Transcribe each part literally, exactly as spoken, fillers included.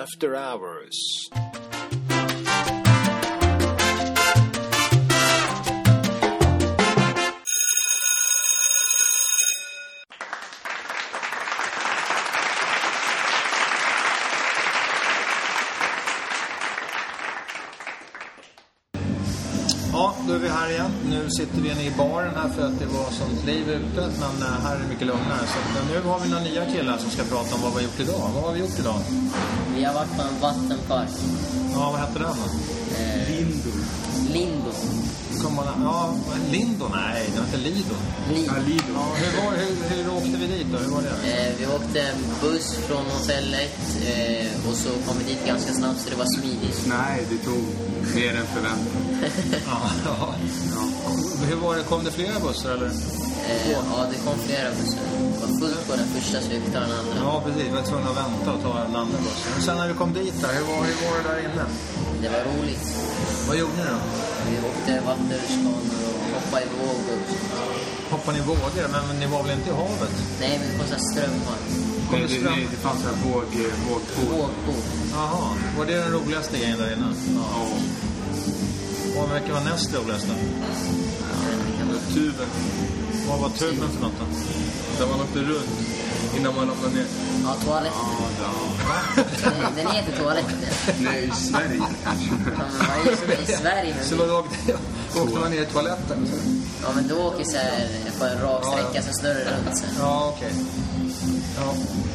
After Hours. Ja, då är vi här igen. Nu sitter vi inne i baren här för att det var sånt liv ute. Men här är det mycket lugnare. Så nu har vi några nya killar som ska prata om vad vi har gjort idag. Vad har vi gjort idag? Vi har varit på en vattenpark. Ja, vad heter den då? Eh, Lindo. Lindo. Kommer man, ja, Lindo? Nej, det var inte Lido. Lido. Ja, Lido. Ja, hur, var, hur, hur åkte vi dit då? Hur var det? Eh, vi åkte buss från hotellet eh, och så kom vi dit ganska snabbt så det var smidigt. Nej, det tog mer än förväntat. Ja, ja. Ja. Hur var det? Kom det flera bussar eller? Eh, ja, det kom flera bussar. Det var fullt på den första så vi fick ta den andra. Ja, precis. Vi var tvungna att vänta och ta den andra bussen. Och sen när vi kom dit där, hur var, hur var det där inne? Det var roligt. Vad gjorde ni då? Vi åkte vattenrutschkanor och hoppade i vågor. Hoppade ni vågor? Men, men ni var väl inte i havet? Nej, men det kom så här strömmar. Kom Nej, det det, ström? nej, det fanns en våg, vågpool. Vågpool. Jaha, var det den roligaste grejen där inne? Ja. Vad verkar vara näst roligaste? Tuben. Vad var tuben för något då? Där man åkte runt innan man ramlade ner. Ja, toaletten. Ja, Den, den heter toaletten. nej, i Sverige kanske. Ja, men vad är det i Sverige? Så Men då åkte, åkte man ner i toaletten? ja, men då åker så här på en rak sträcka så snurrar det runt sen. Ja, okej. Ja.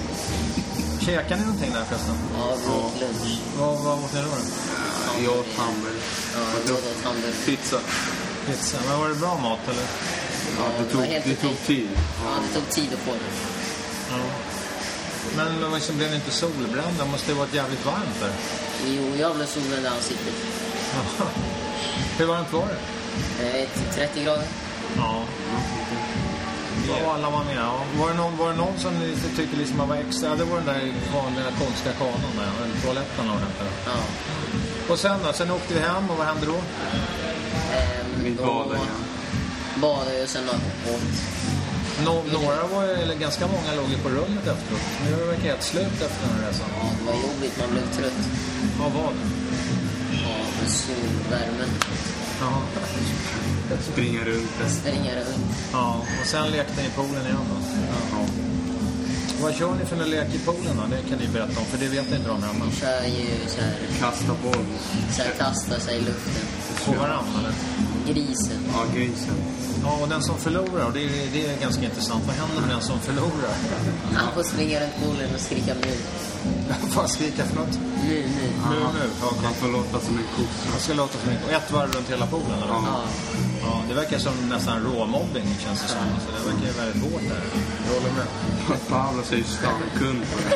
Käkade ni någonting där förresten? Ja, vi åt lunch. Vad, vad åt ni då? Jag åt hamburgare. Ja, vi åt hamburgare. Pizza. Pizza. Men var det bra mat eller? Ja, det det tog, var helt det okej. tog tid. Ja, det tog tid att få det. Ja. Men liksom, blev ni inte solbränd? Det måste ju varit jävligt varmt där. Jo, jag blev solbränd i ansiktet. Ja. Hur varmt var det? Eh, till trettio grader. Ja. Ja, alla var med. Ja. Var, det någon, var det någon som ni tyckte liksom var extra? Det var den där vanliga konstiga kanon där. Eller toaletten och den där. Ja. Och sen då? Sen åkte vi hem och vad hände då? Ehm, Vi då badade igen. badade jag och sen åt. Nå, några var, eller ganska många låg ju på rummet efteråt. Nu verkar det helt slut efter den här resan. Ja, det var jobbigt. Man blev trött. Ja, vad? Ja, med solvärmen. Jaha. Springa runt. Springa runt. Ja, och sen lekte ni i poolen igen då? Ja. Vad kör ni för en lek i poolen då? Det kan ni berätta om, för det vet inte de hemma. Man kör ju så här, Kasta boll. så här kasta sig i luften. På varandra, eller? Grisen. Ja, grisen. Ja, och den som förlorar, och det är, det är ganska intressant. Vad händer med den som förlorar? Han får springa runt poolen och skrika nu. Vad skrika för något? Nu, nu. Nu, nu. Okej. Man får låta som en kossa. Jag ska låta som en... Och ett varv runt hela poolen, eller? Ja. Ja. Ja, det verkar som nästan råmobbing, känns det som. Så det verkar ju väldigt hårt där. Jag håller med. Pavlos är ju stankund på det.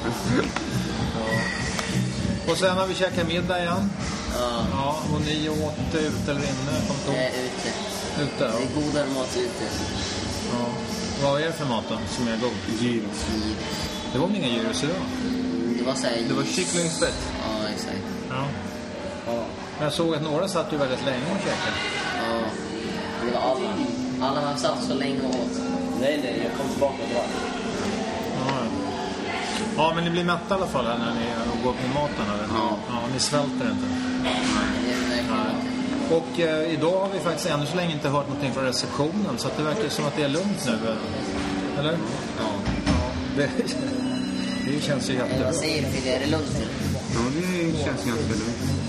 Och sen har vi käkat middag igen. Ja. Ja, och ni åt ute eller inne? Kom Jag till... är ute. Ute, Det ja. är godare mat ute. Ja. Vad är det för mat då, som är god? Gyros. Det var väl inga gyros idag? Det var så här... Det var kycklingspett. Ja, exakt. Ja. Jag såg att några satt ju väldigt länge och käkade. Ja. Det var alla. Alla man satt så länge och åt. Nej, nej, jag kom tillbaka och drar. Ja, ja. Ja, men ni blir mätta i alla fall här när ni går på maten, eller? Ja. Ja, ni svälter inte. Det är verkligen inte. Och eh, idag har vi faktiskt ännu så länge inte hört någonting från receptionen, så att det verkar som att det är lugnt nu. Eller? Ja. Ja. Det, det känns ju Men jättebra. vad säger du, Fille? Är det lugnt nu? Ja, det känns ganska lugnt.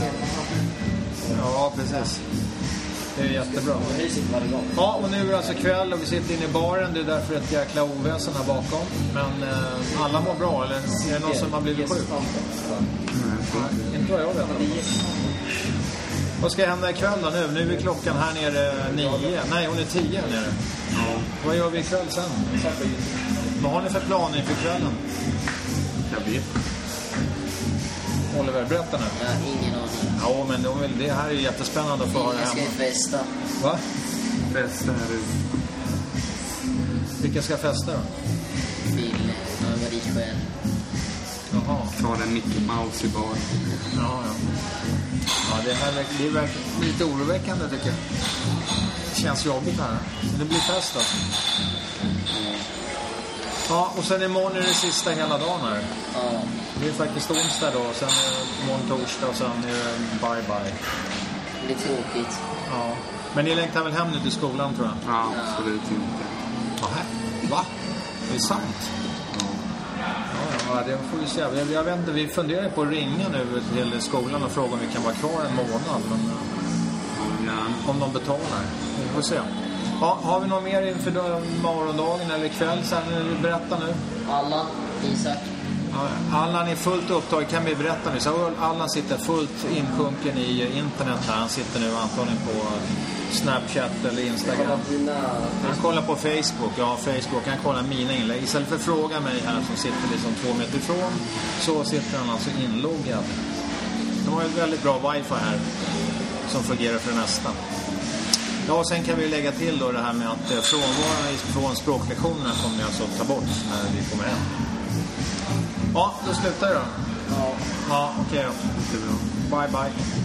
Ja, precis. Det är jättebra. Ja, och nu är det alltså kväll och vi sitter inne i baren. Det är därför ett jäkla oväsen här bakom. Men eh, alla mår bra, eller är det någon som har blivit sjuk? Nej, inte vad jag vet. Vad ska hända ikväll då nu? Nu är klockan här nere nio. Nej, hon är tio här nere. Ja, Vad gör vi ikväll sen? Vad har ni för planer inför kvällen? jag vet. Oliver, berätta nu. Jag har ingen aning. Ja, men de vill, det här är ju jättespännande att få höra Jag ska ju hemma. festa. Va? Festa här ute. Vilka ska festa då? Fille. Han var dit själv. Jaha. Ta en Mickey Mouse i baren. Ja, ja. Ja, det här verkar, det verkar lite oroväckande tycker jag. Det känns jobbigt här. Men det blir fest alltså. Ja, och sen imorgon är det sista hela dagen här. Ja. Det är faktiskt onsdag då, sen är det imorgon torsdag och sen är det bye bye. Det är tråkigt. Ja. Men ni längtar väl hem nu till skolan, tror jag? Ja, absolut inte. Nähä, va? Det är sant? Ja, ja, det får vi se. Jag, jag vet inte, vi funderar på att ringa nu till skolan och fråga om vi kan vara kvar en månad. Men, Ja. om de betalar. Vi får se. Ja, har vi något mer inför morgondagen eller kväll? Sen berätta nu. Allan, Isak. Ja, Allan är fullt upptagen, kan vi berätta nu. Så Allan sitter fullt insjunken i internet här. Han sitter nu antagligen på Snapchat eller Instagram. Han kollar på Facebook. Ja, Facebook. Han kollar mina inlägg. Istället för att fråga mig här som sitter liksom två meter ifrån, så sitter han alltså inloggad. De har ett väldigt bra wifi här som fungerar för det mesta. Ja, och sen kan vi lägga till då det här med att frånvaron från språklektionerna kommer vi alltså ta bort när vi kommer hem. Ja, då slutar jag då. Ja. Ja, okej Det är bra. då. Bye bye.